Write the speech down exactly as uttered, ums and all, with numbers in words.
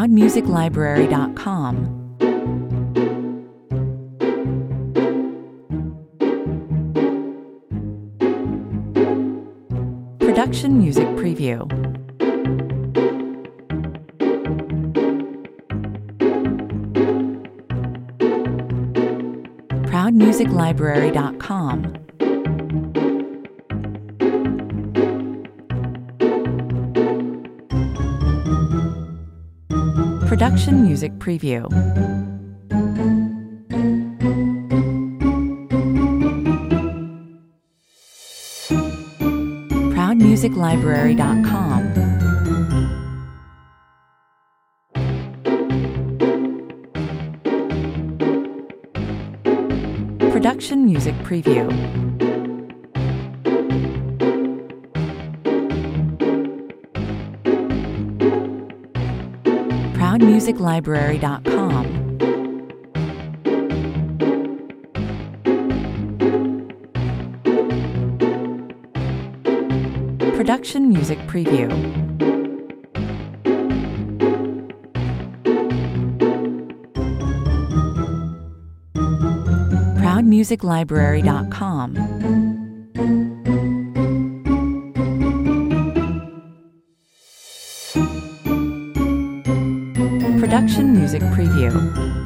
proud music library dot com. Production Music Preview. proud music library dot com. Production Music Preview. proud music library dot com. Production Music Preview. proud music library dot com. Production Music Preview. proud music library dot com. Production Music Preview.